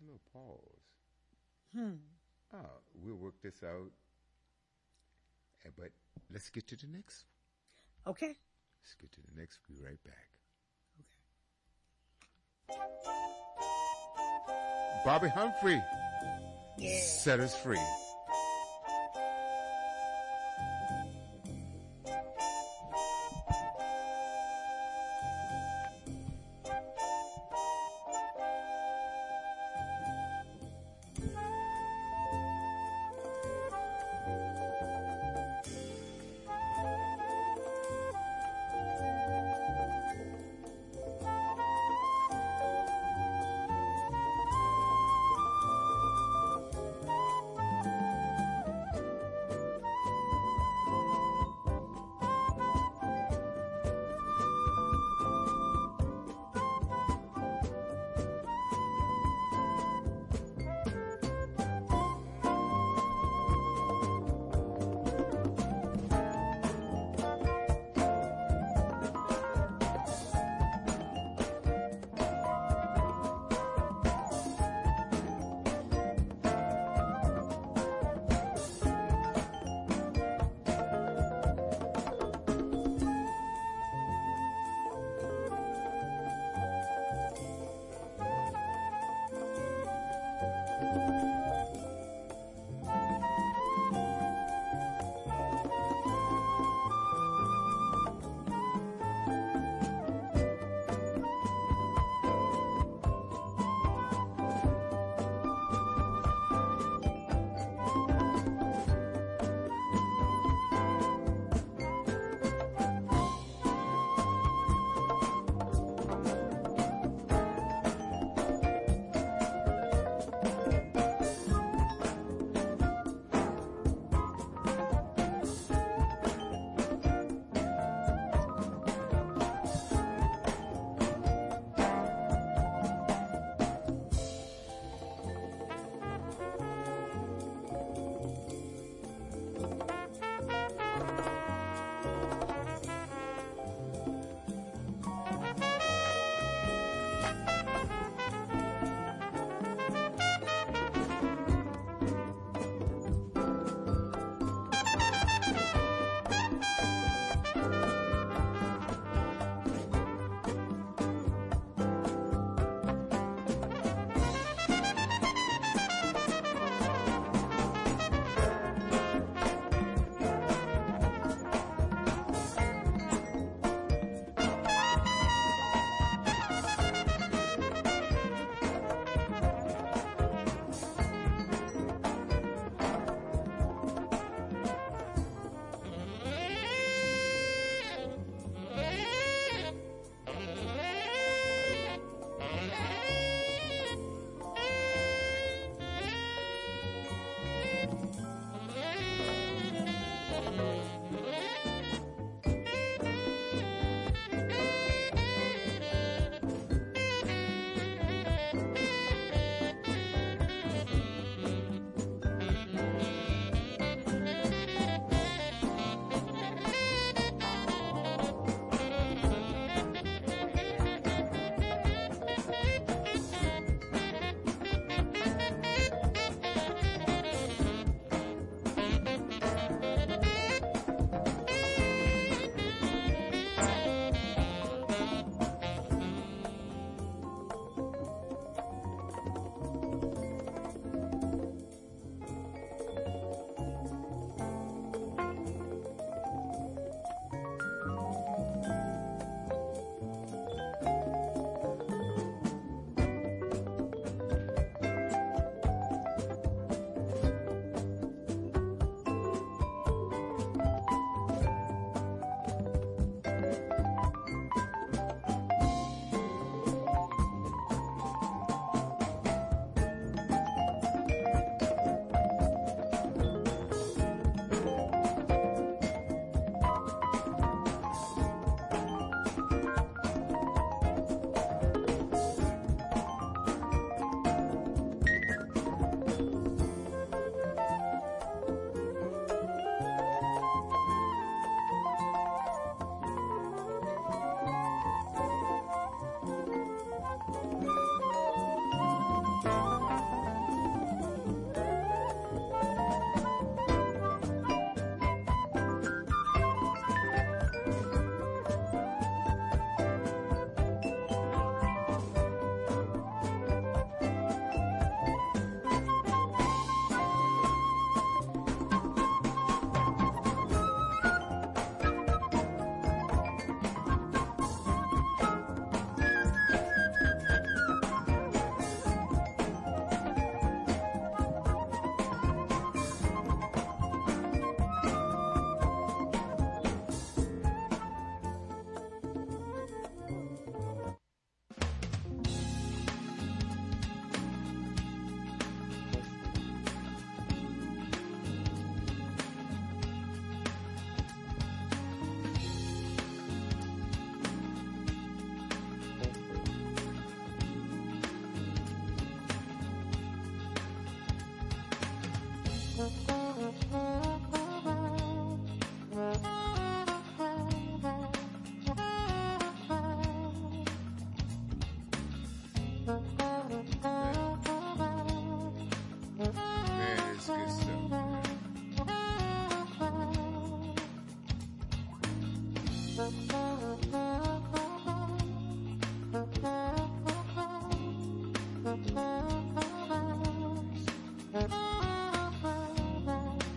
little pause. We'll work this out. But let's get to the next. Okay. Let's get to the next. We'll be right back. Okay. Bobby Humphrey. Yeah. Set us free.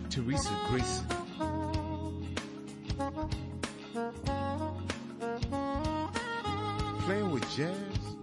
Teresa Grayson. Playing with jazz.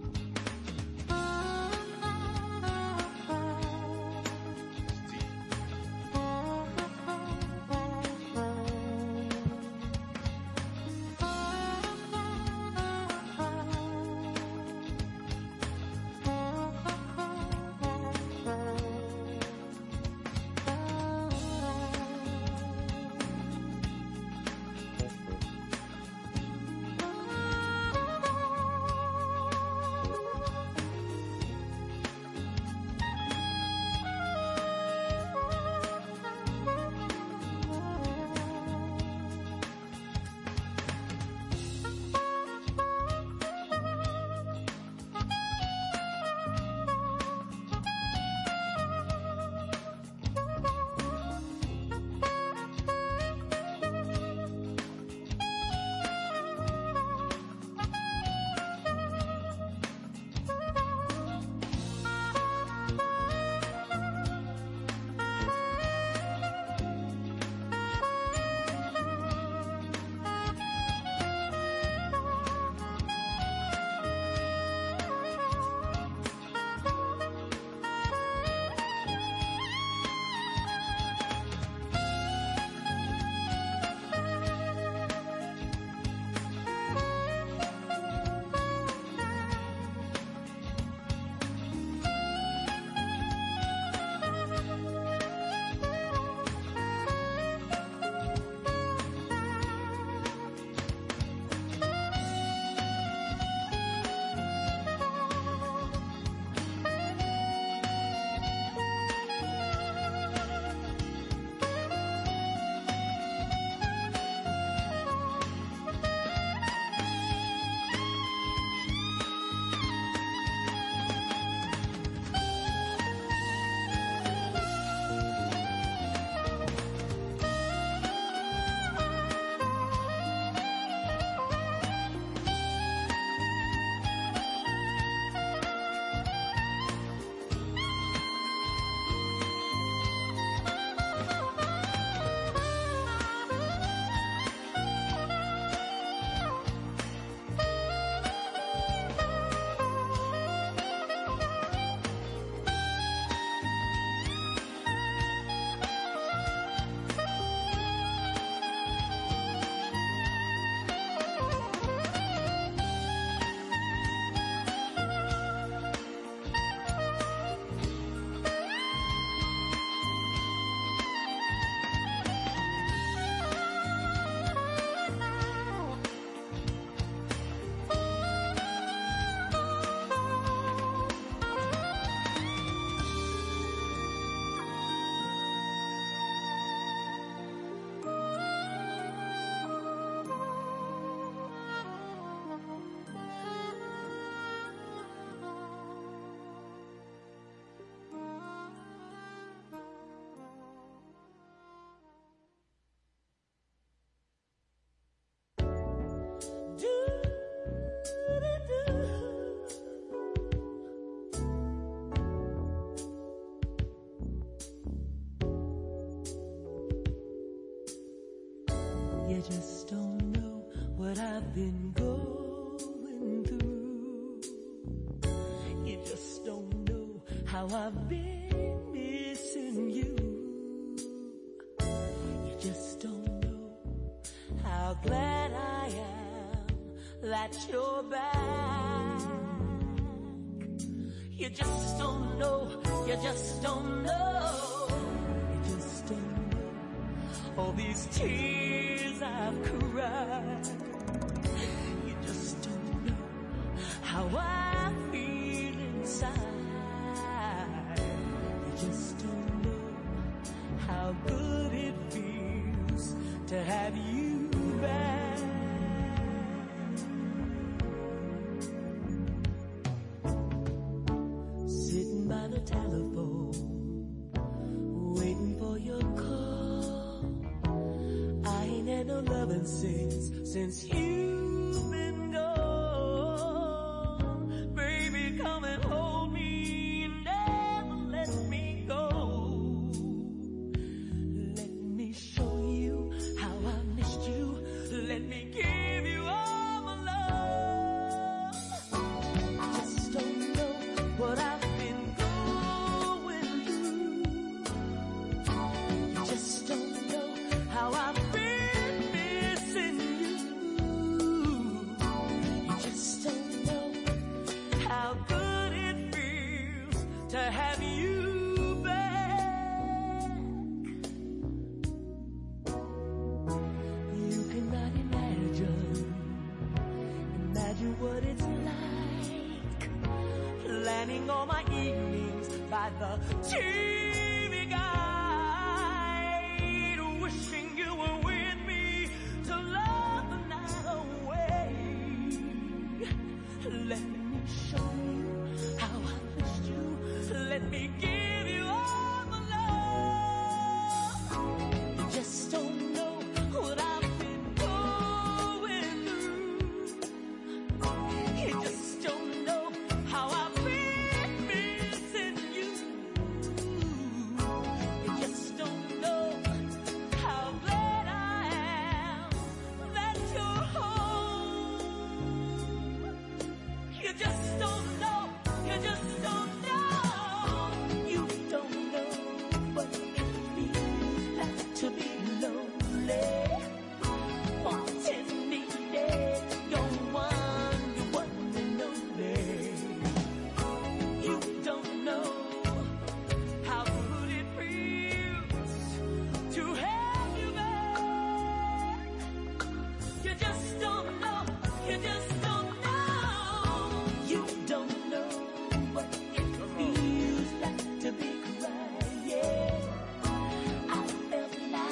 You just don't know what I've been going through. You just don't know how I've been missing you. You just don't know how glad I am that you're back. You just don't know, you just don't know, you just don't know all these tears I've cried. You just don't know how I feel inside. You just don't know how good it feels to have you back. Sitting by the telephone, waiting for your call. I ain't had no loving since you've been gone. Baby, come and hold me, never let me go. Let spending all my evenings by the TV guide, wishing you were with me to love the night away. Let me show you how I missed you. Let me give you all the love. You just don't know what I've been going through. You just don't know how I've been missing you. You just don't know how glad I am that you're home. You just don't know. You just don't know. You don't know what it feels like to be lonely. Wanting, needing your one, and only. You don't know how good it feels to have you back. You just don't know. You just don't know. You don't know what it feels like to be crying. I felt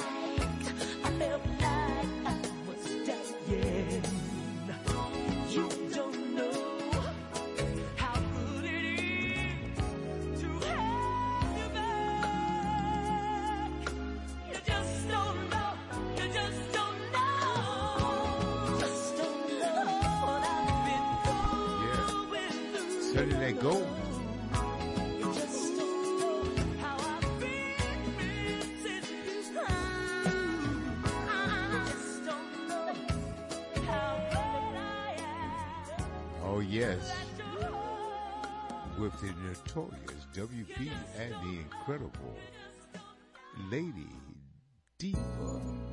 like I was dying. You don't know how good it is to have you back. You just don't know. You just don't know. Just don't know what I've been going through. Turning that gold. You just don't know how I've been missing you. I just don't know how glad I am Oh, yes. that you're home. With the notorious WB and the incredible Lady Diva.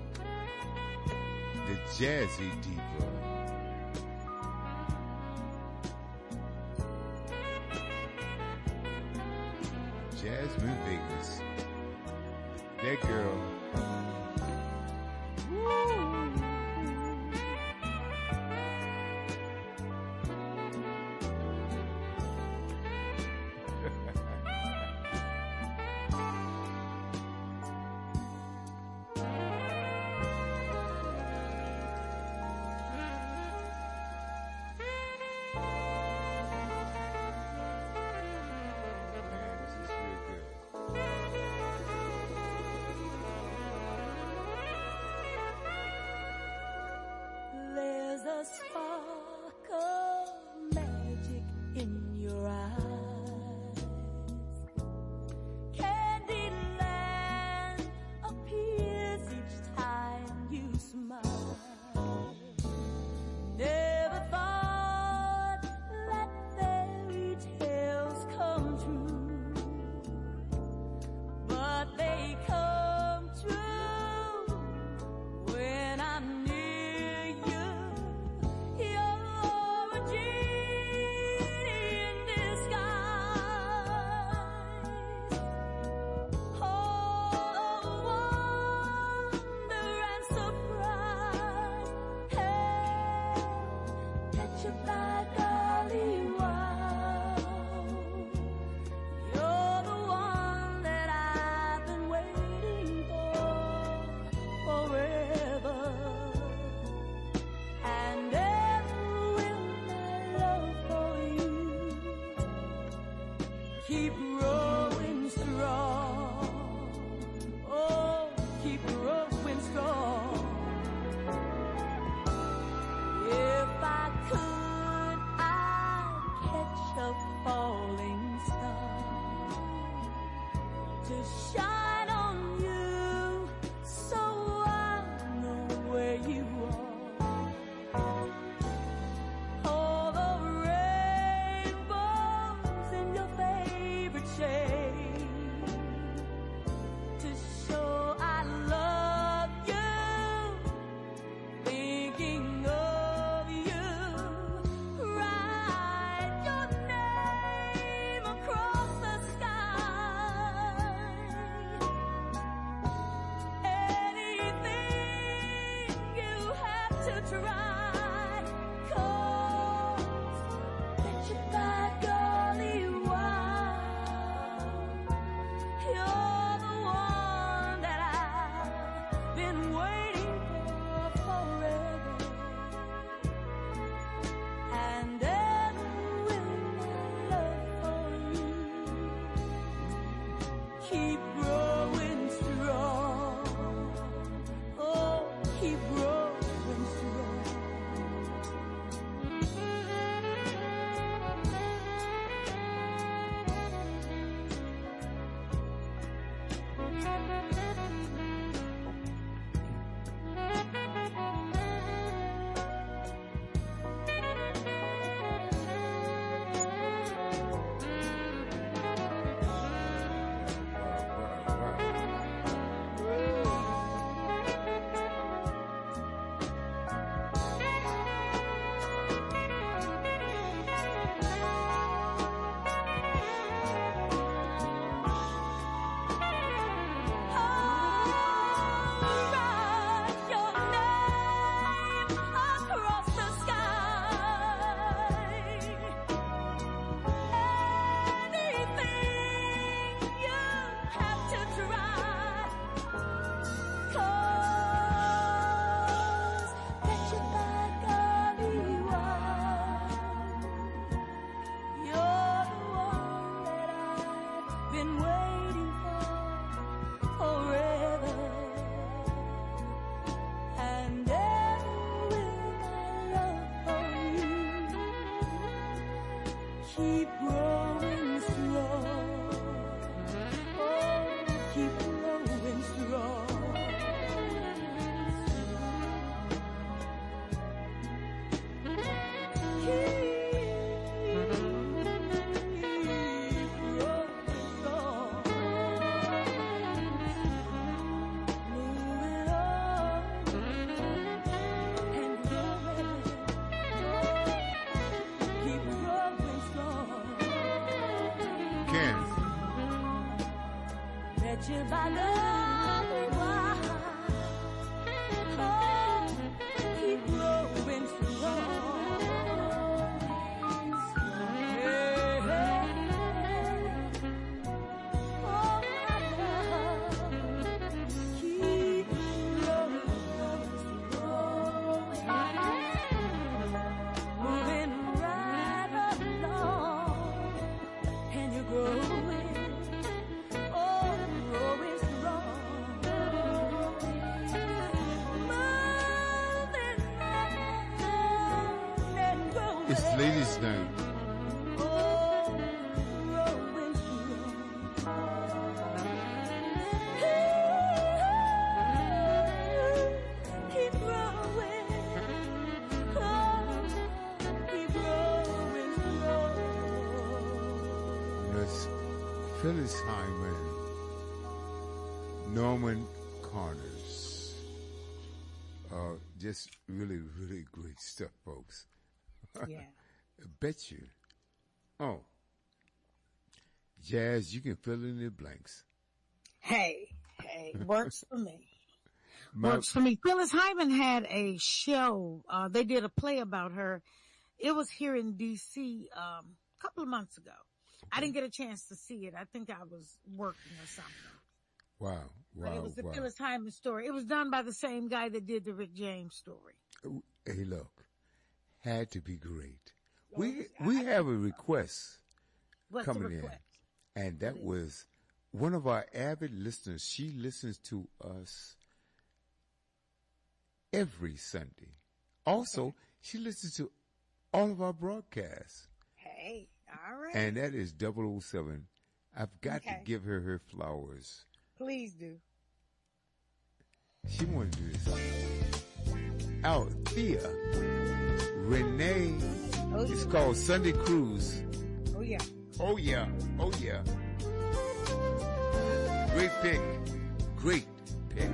The Jazzy Diva. Jasmine Vegas. That girl. Man, this is real good. There's a spark of magic in your eyes. Candyland appears each time you smile. Never thought that fairy tales come true, but they come true when I'm near you. You're a genie in disguise. Oh, wonder and surprise. Hey, catch you by golly, wow. You're the one that I've been waiting for forever. And ever will my love for you keep growing strong. Oh, keep growing strong. If I could, I'd catch a falling star to shine on you so I know where you are. All the rainbows in your favorite shade to show I love you, thinking of you. Write your name across the sky. keep growing strong. Oh, keep growing strong. You by love, oh, keep growing strong. Hey, hey, oh, my love, keep growing strong. Moving right along, and you're growing. It's ladies' night. It's Phyllis Hyman, Norman Connors. Just really, really great stuff, folks. Yeah. Bet you. Oh. Jazz, you can fill in the blanks. Hey, works for me. Works for me. Phyllis Hyman had a show. They did a play about her. It was here in D.C. A couple of months ago. Okay. I didn't get a chance to see it. I think I was working or something. Wow. But it was the Phyllis Hyman story. It was done by the same guy that did the Rick James story. Hey, look. Had to be great. We have a request coming in, and that was one of our avid listeners. She listens to us every Sunday. Also, she listens to all of our broadcasts. Hey, all right. And that is 007. I've got to give her flowers. Please do. She wanted to do this. Althea Renee. Oh, it's called Sunday Cruise. Oh, yeah. Oh, yeah. Oh, yeah. Great pick. Great pick.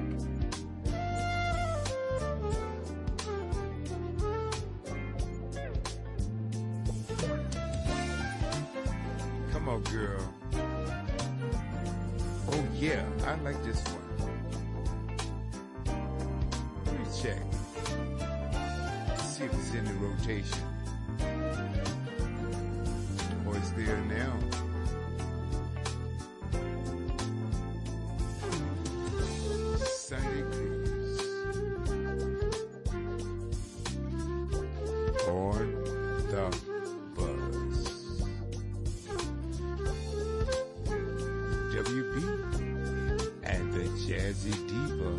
Come on, girl. Oh, yeah. I like this one. Let me check. See if it's in the rotation. Or it's there now. Sunday Cruise. On the Buzz. WB and the Jazzy Diva.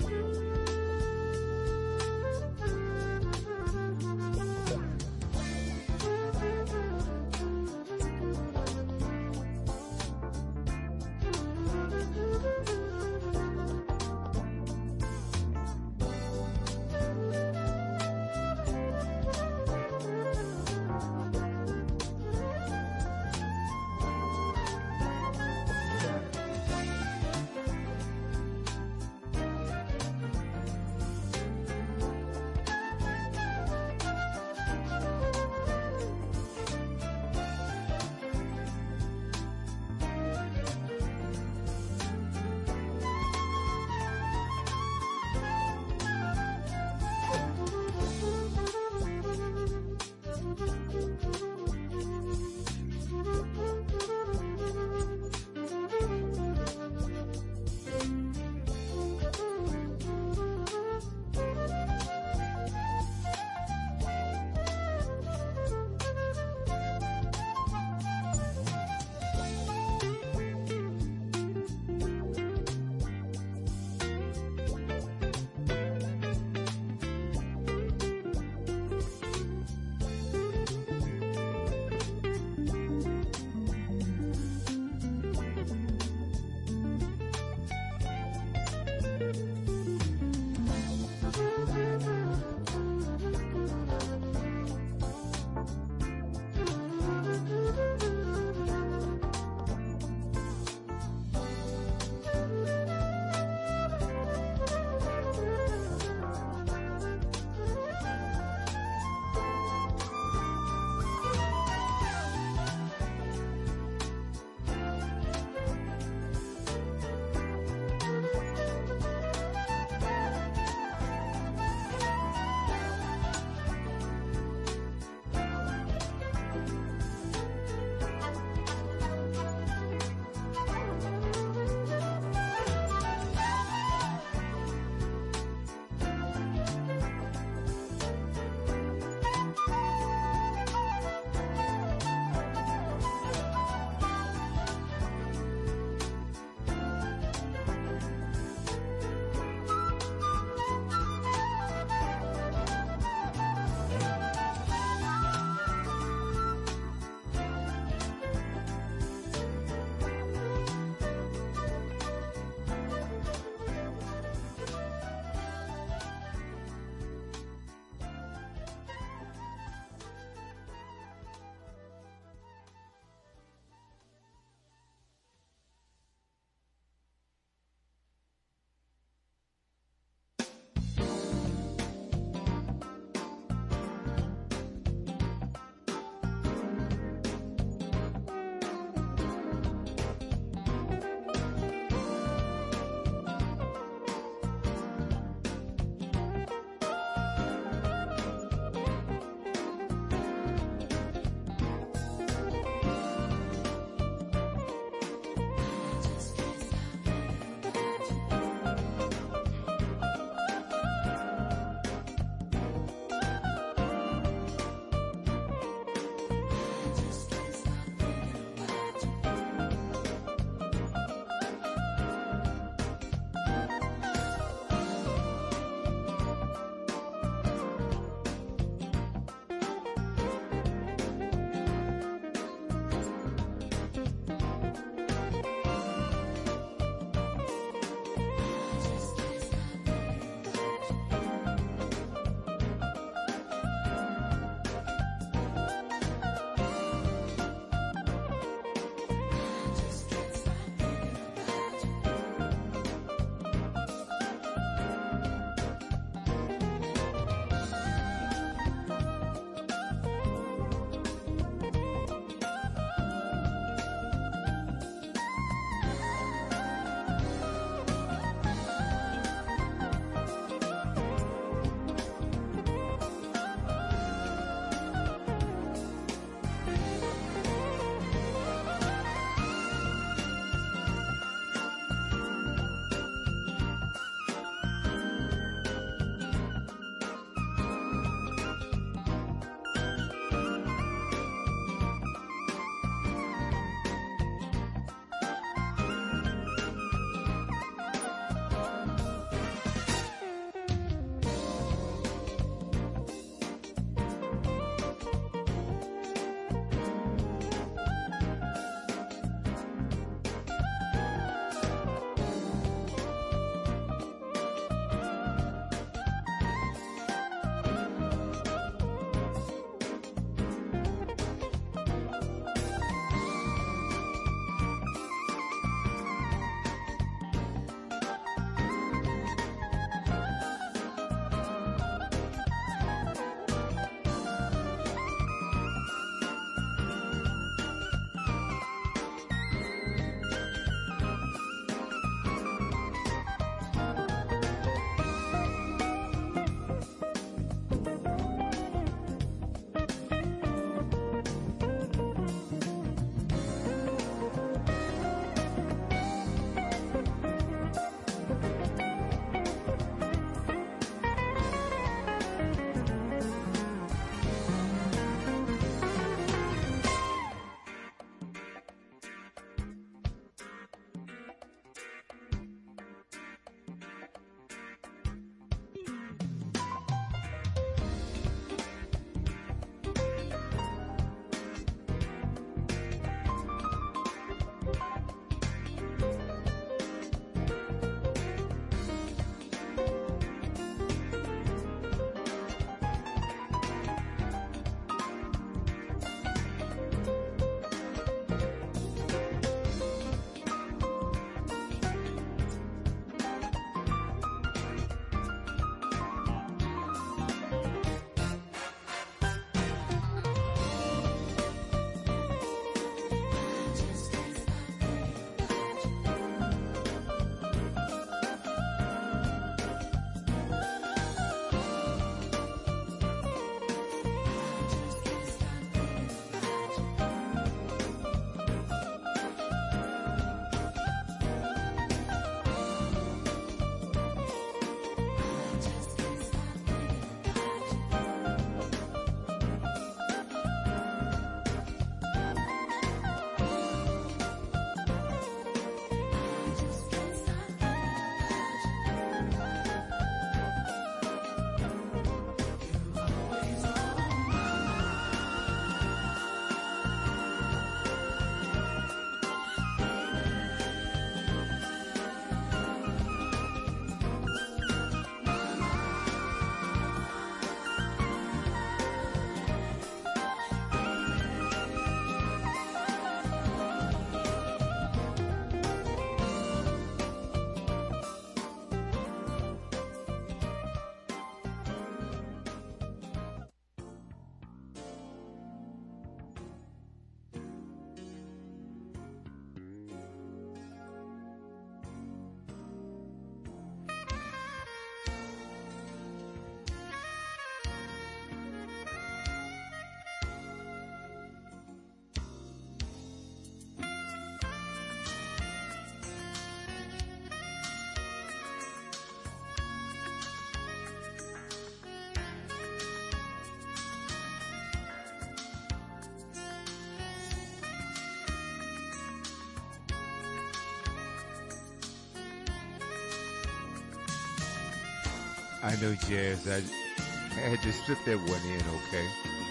I know, Jazz. I had to slip that one in, okay?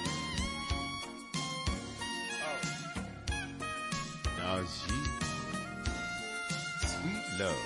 Oh. Now, Sweet Love.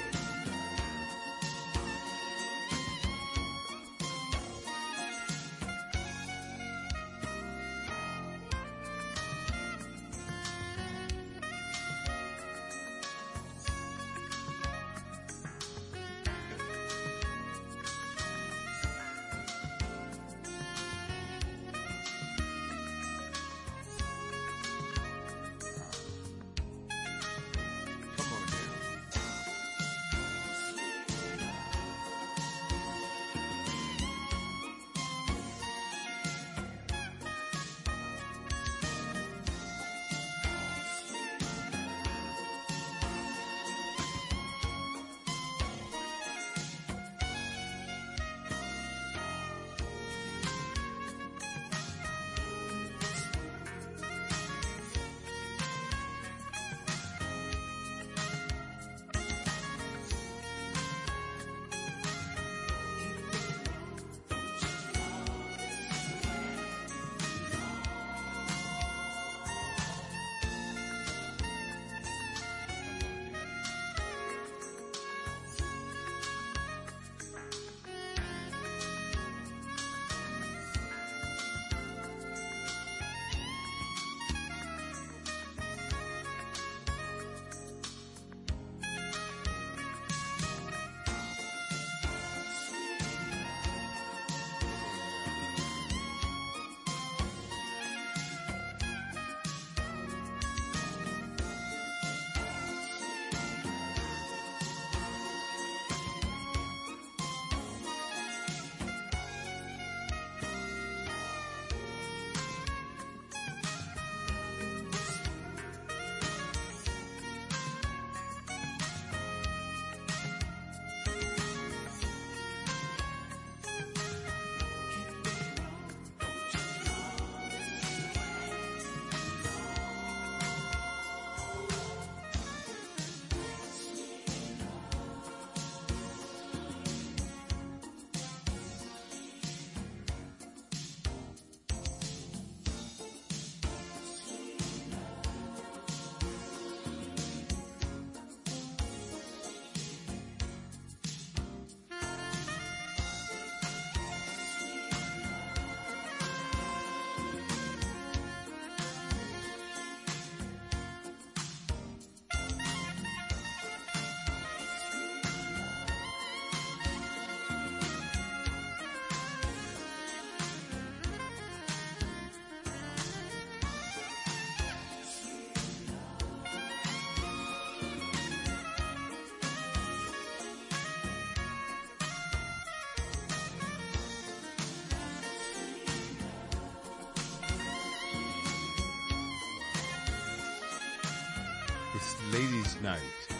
It's Ladies' Night.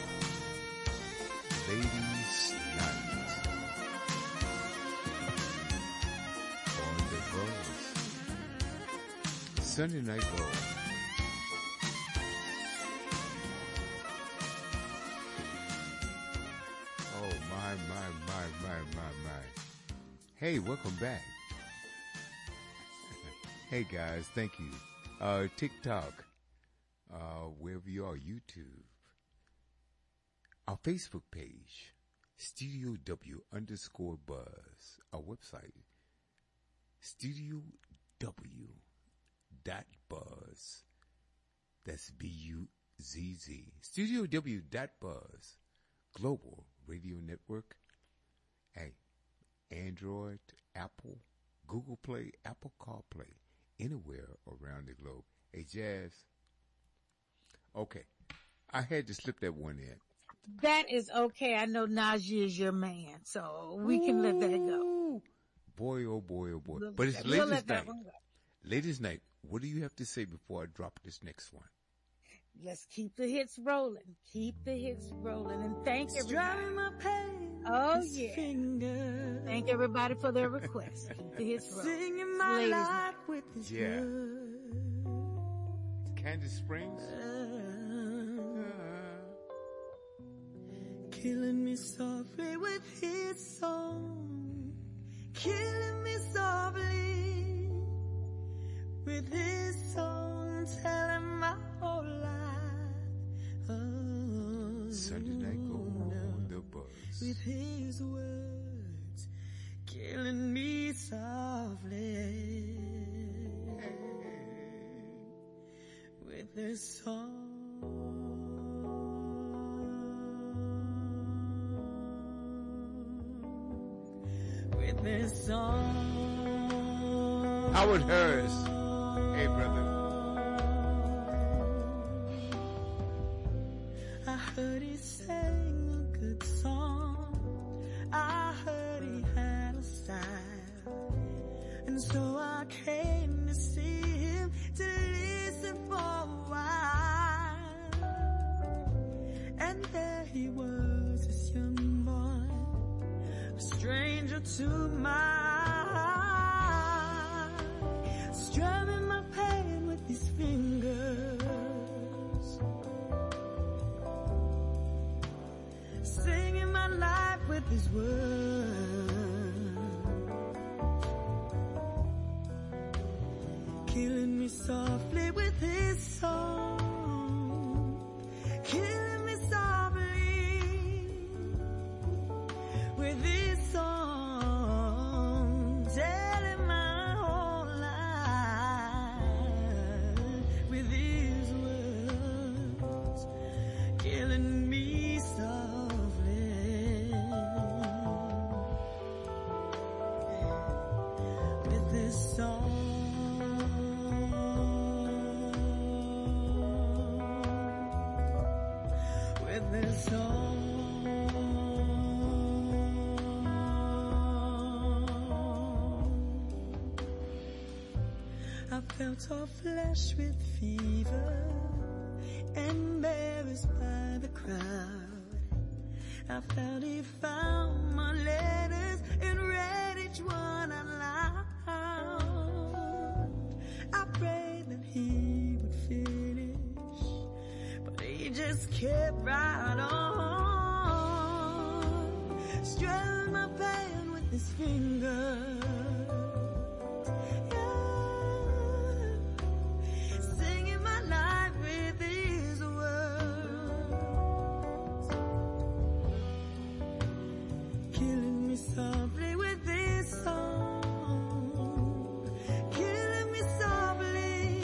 Ladies' Night. On the Buzz. Sunday Night Buzz. Oh, my. Hey, welcome back. Hey, guys, thank you. TikTok. Wherever you are, YouTube, our Facebook page, Studio W _Buzz, our website, StudioW.Buzz, that's BUZZ, StudioW.Buzz, Global Radio Network, hey, Android, Apple, Google Play, Apple CarPlay, anywhere around the globe. Hey, Jazz. Okay. I had to slip that one in. That is okay. I know Najee is your man, so we can let that go. Boy, oh boy, oh boy. But it's ladies' night. Ladies' night. What do you have to say before I drop this next one? Let's keep the hits rolling. Keep the hits rolling. And thank everybody. Oh, yeah. Thank everybody for their requests. Keep the hits rolling. Singing my life with this yeah. Candace Springs. Killing me softly with his song. killing me softly with his song, telling my whole life. Oh, Sunday night go on the bus with his words, killing me softly with his song. With this song. Howard Harris. Hey, brother. I heard he sang a good song. I heard he had a style. And so I came to see him, to listen for a while. And there he was, this young boy, a stranger to my heart, strumming my pain with his fingers, singing my life with his words, killing me softly with his song, killing me softly with his song, telling my whole life with his words, killing me softly with his song, with his song. I felt all flesh with fever, embarrassed by the crowd. I felt he found my letters and read each one aloud. I prayed that he would finish, but he just kept right on, strumming my pain with his fingers. Softly with this song, killing me softly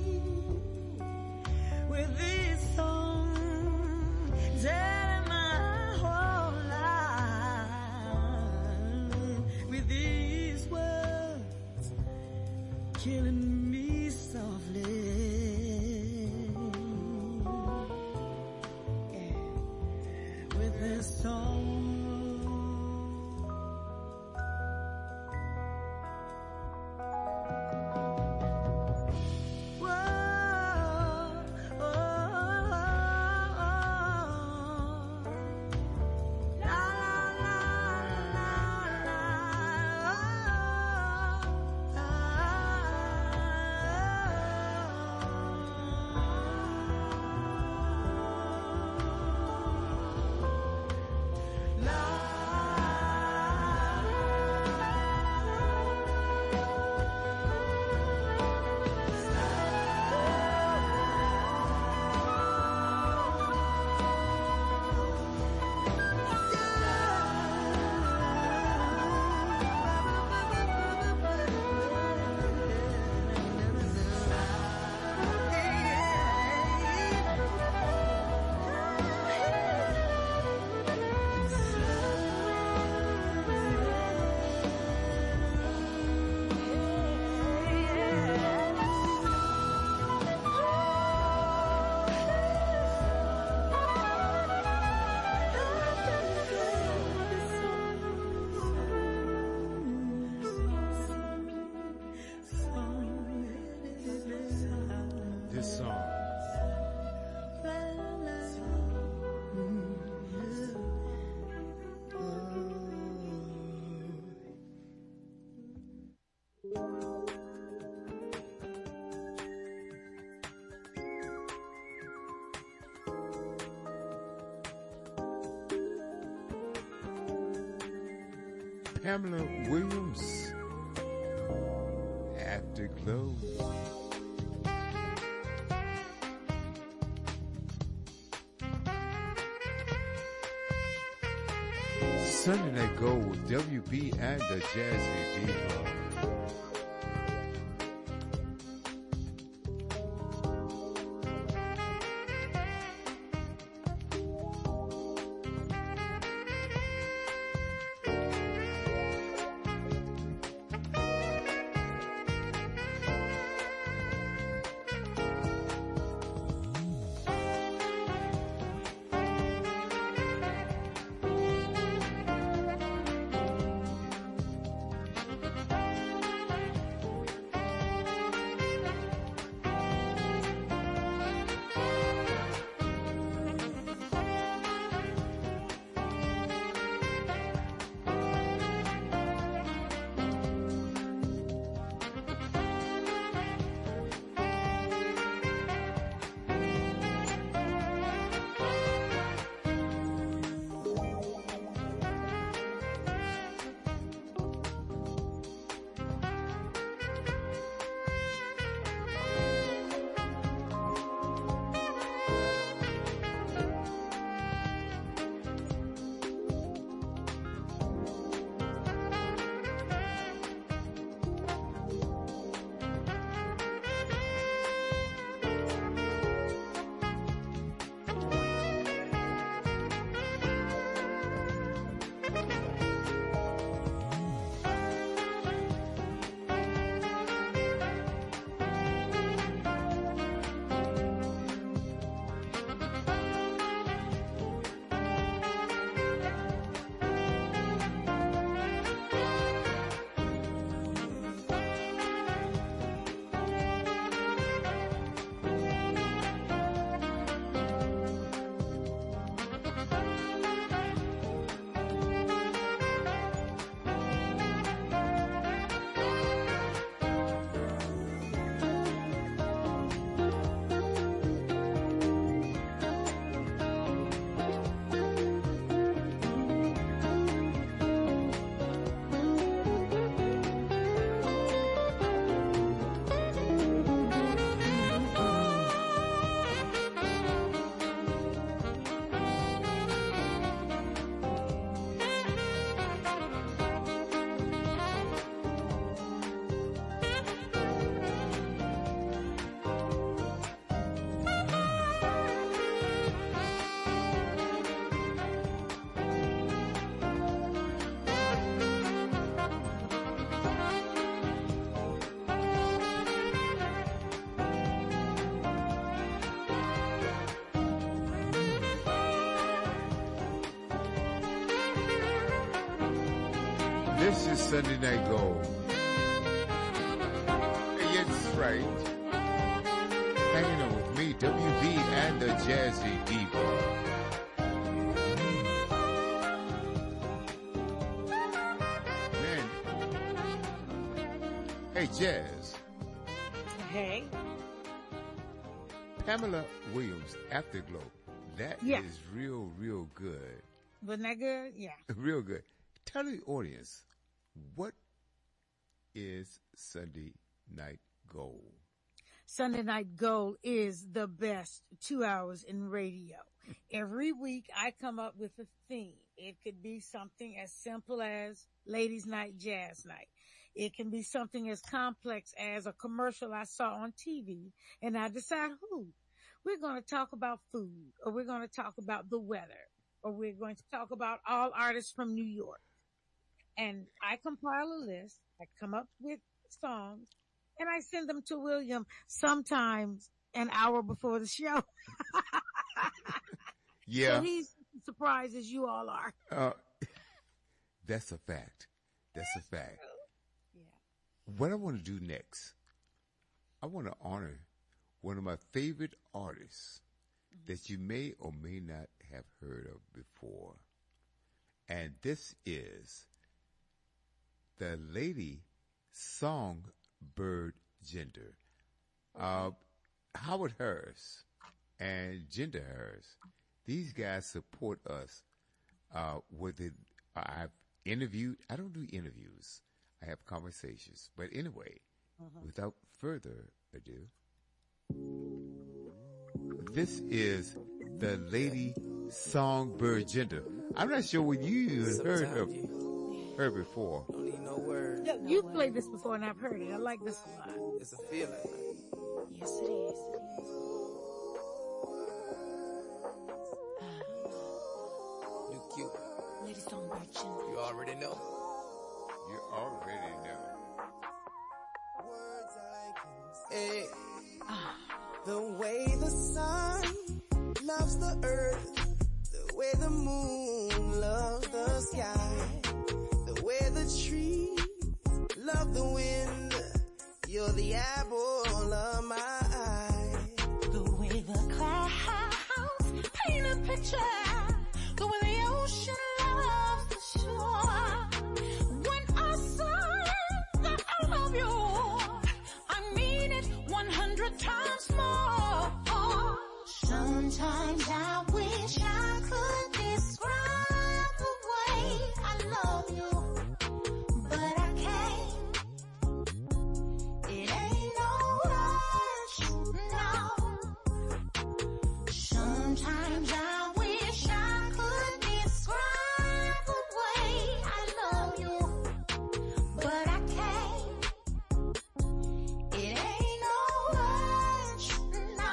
with this song, telling my whole life with these words. Pamela Williams, Afterglow. Sunday Night Gold with WB and the Jazzy Diva. This is Sunday Night Gold. Yes, that's right. Hanging on with me, WB and the Jazzy Diva. Man. Hey, Jazz. Hey. Pamela Williams, Afterglow. That is real, real good. Wasn't that good? Yeah. Real good. Tell the audience, what is Sunday Night Gold? Sunday Night Gold is the best 2 hours in radio. Every week I come up with a theme. It could be something as simple as Ladies Night, Jazz Night. It can be something as complex as a commercial I saw on TV, and I decide who. We're going to talk about food, or we're going to talk about the weather, or we're going to talk about all artists from New York. And I compile a list, I come up with songs, and I send them to William sometimes an hour before the show. Yeah. So he's as surprised as you all are. That's a fact. That's a fact. Yeah. What I want to do next, I want to honor one of my favorite artists that you may or may not have heard of before. And this is the lady Songbird Gender. Howard Harris and Gender Harris, these guys support us with it. interviewed. I don't do interviews. I have conversations. But anyway, without further ado, this is the Lady Songbird Gender. I'm not sure when you even heard her before. Don't need no words. Yeah, you played this before and I've heard it. I like this a lot. It's a feeling. Yes, it is. You cute. Lady Songbird Gender. You already know. You already know. Words I can say. The way the sun loves the earth, the way the moon loves the sky, the way the trees love the wind, you're the apple of my eye. The way the clouds paint a picture, the way the ocean loves the shore. When I say that I love you, I mean it 100 times more. Sometimes I wish I could describe the way I love you, but I can't. It ain't no rush, no. Sometimes I wish I could describe the way I love you, but I can't. It ain't no rush, no.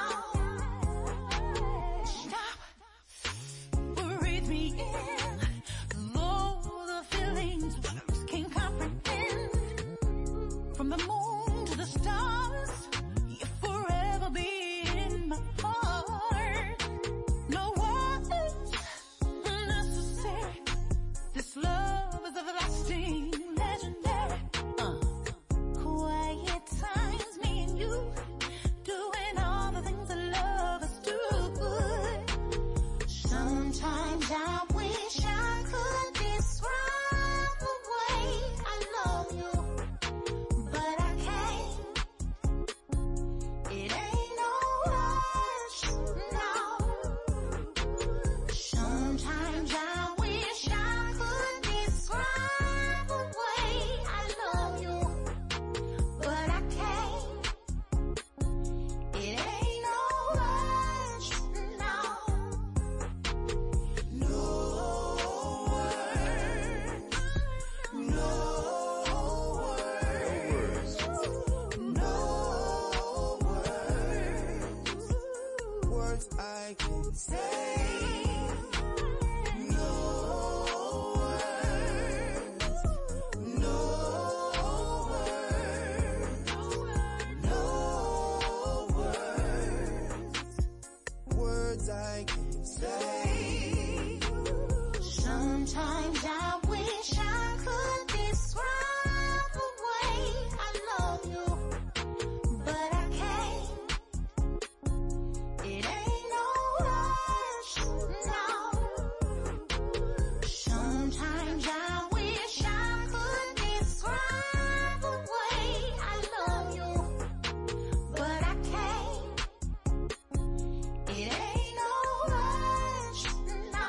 Stop, breathe me in, though the feelings words can't comprehend. From the moon to the stars, you'll forever be in my heart. No words necessary. This love is everlasting, legendary. Quiet times, me and you, doing all the things that lovers do. Sometimes I wish I could describe the way I love you, but I can't. It ain't no rush, no. Sometimes I wish I could describe the way I love you, but I can't. It ain't no rush, no. No words, no words, no words, words I can say. No words, no words, no words, words I can say. Sometimes I wish I could describe the way I love you, but I can't. It ain't no rush, no. Sometimes I wish I could describe the way I love you, but I can't. It ain't no rush, no.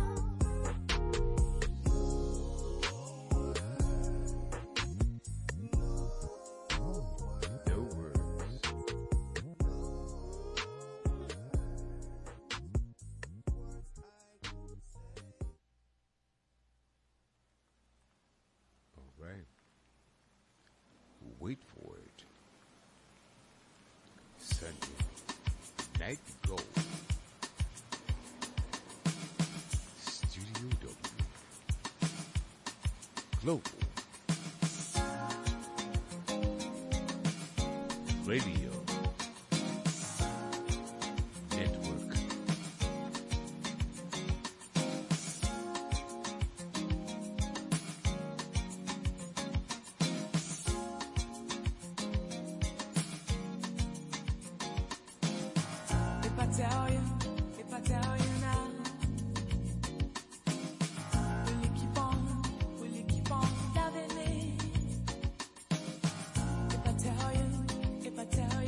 No words. All right. Wait for it. Sunday Night Gold. Studio W. Global Radio Network. If I tell you now, will you keep on loving me? If I tell you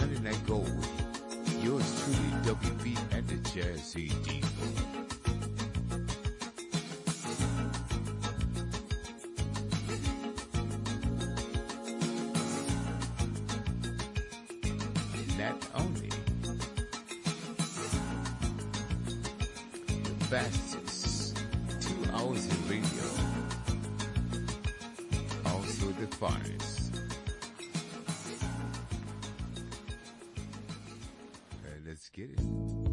Sunday Night Gold. Yours truly, WB and the Jazzy Diva. Not only the fastest 2 hours in radio, also the finest. Let's get it.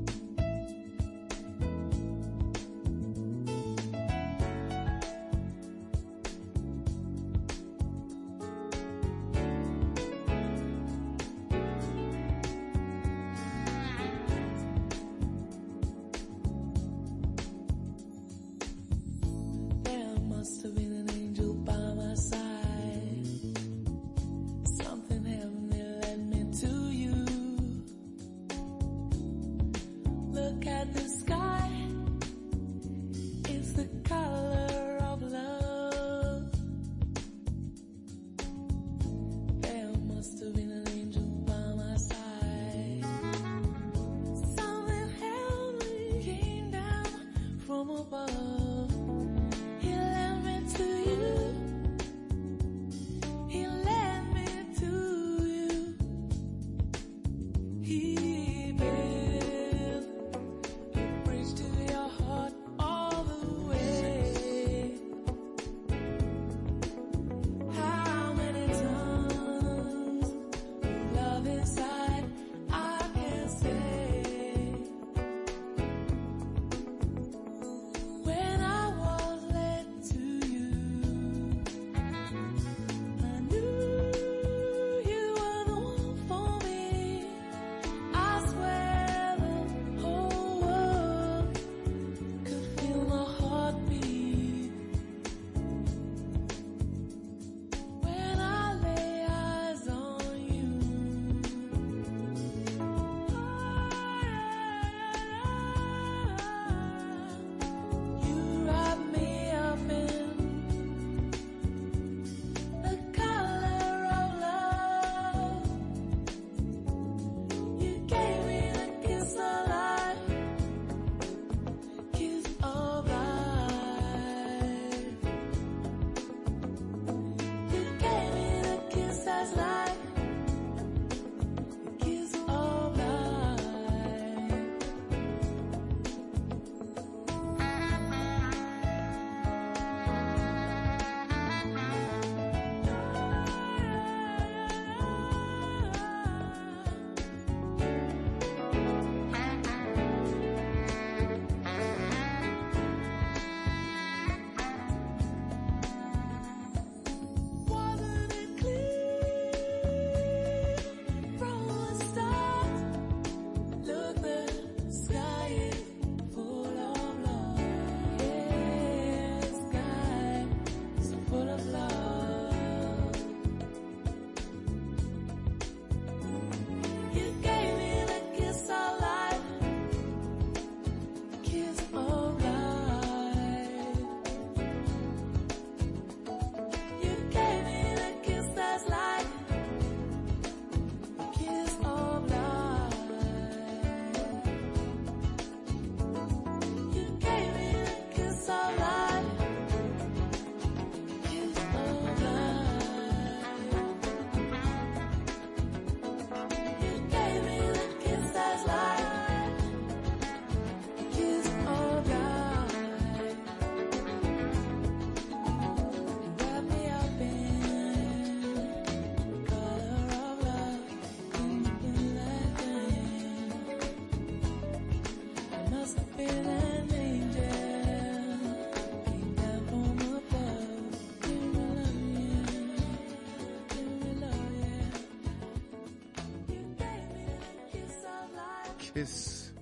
Kiss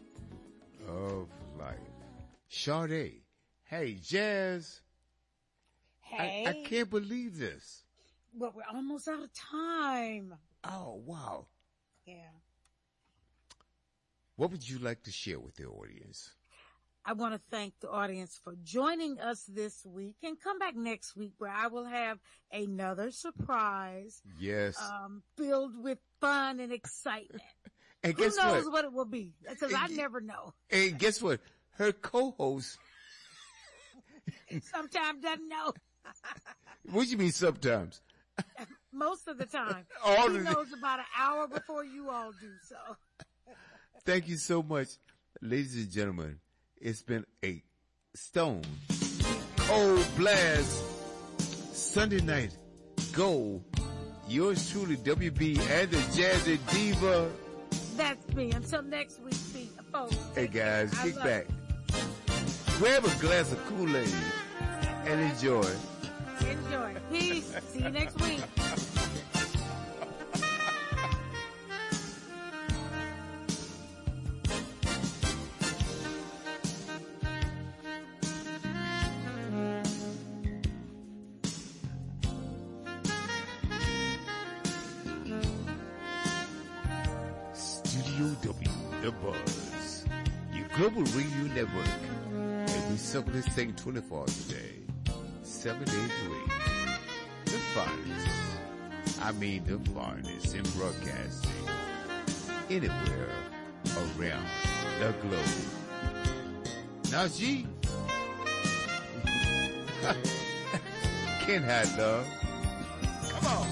of Life. Sade. Hey, Jazz. Hey. I can't believe this. Well, we're almost out of time. Oh, wow. Yeah. What would you like to share with the audience? I want to thank the audience for joining us this week, and come back next week where I will have another surprise. Yes. Filled with fun and excitement. And who knows what it will be? Because I never know. And guess what? Her co-host sometimes doesn't know. What you mean sometimes? Most of the time. He knows about an hour before you all do so. Thank you so much, ladies and gentlemen. It's been a stone cold blast Sunday night. Go. Yours truly, WB and the Jazzy Diva. That's me. Until next week, folks. Hey guys, kick back. Grab a glass of Kool-Aid and enjoy. Enjoy. Peace. See you next week. Studio W, The Buzz, your global radio network. And we circle this thing 24 hours a day, 7 days a week. The finest, the finest in broadcasting, anywhere around the globe. Now, G, can't hide love. Come on.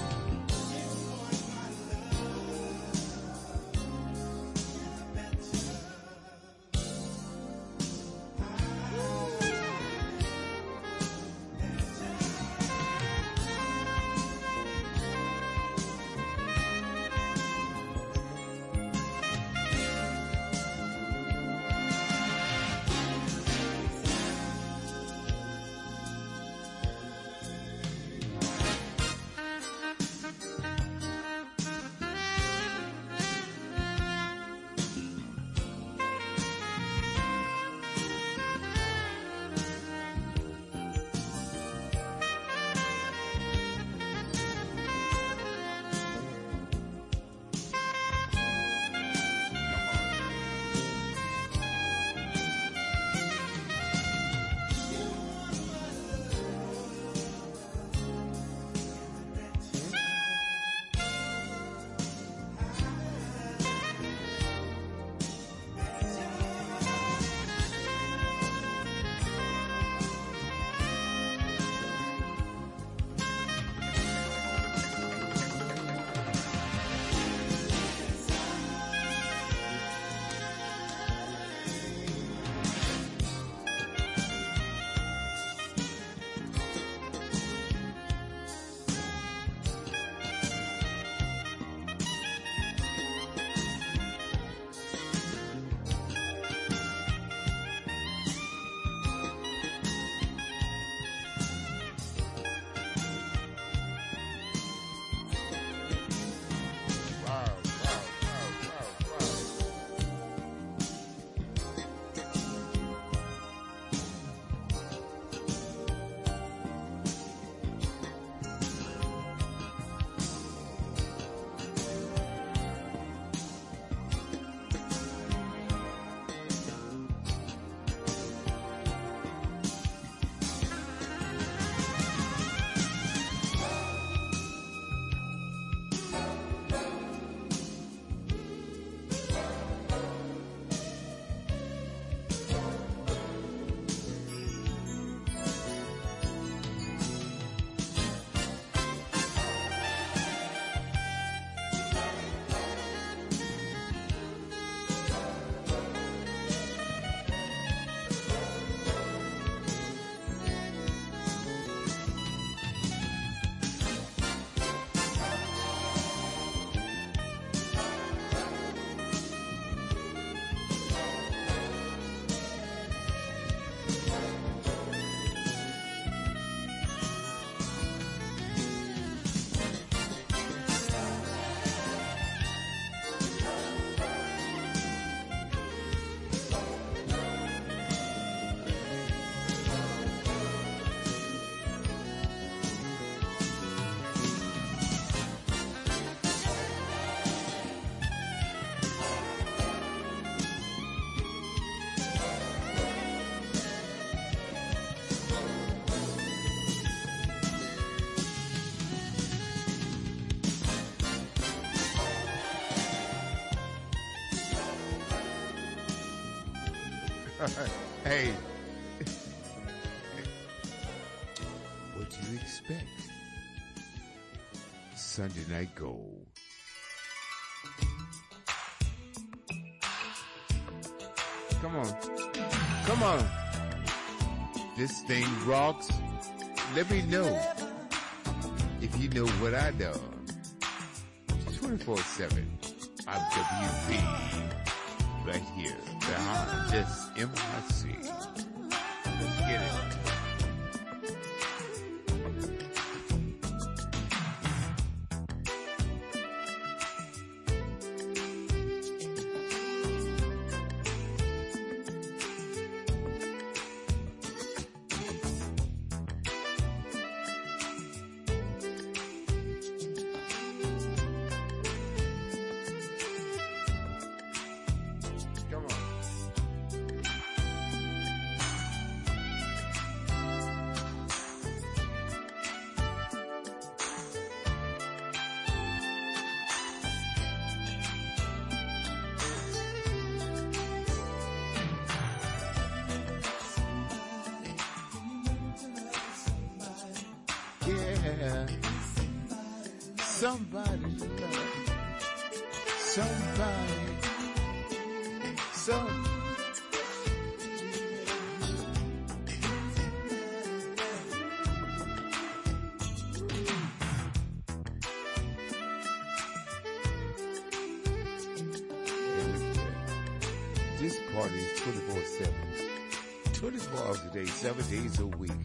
Hey. What do you expect? Sunday Night Gold. Come on. Come on. This thing rocks. Let me know if you know what I know. 24/7. I'm WP. Right here. Behind this MIC. Let's get it. Somebody love somebody. This party is 24/7. 24 hours a day, 7 days a week.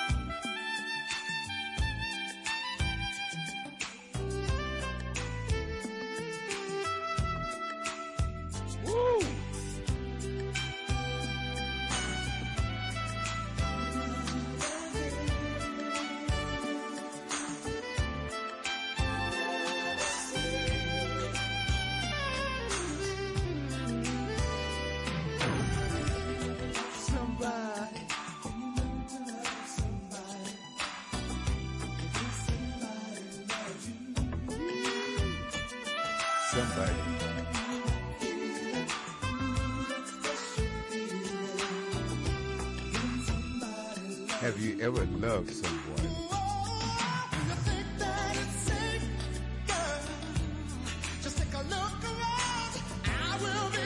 Have you ever loved someone? Just take a look around. I will be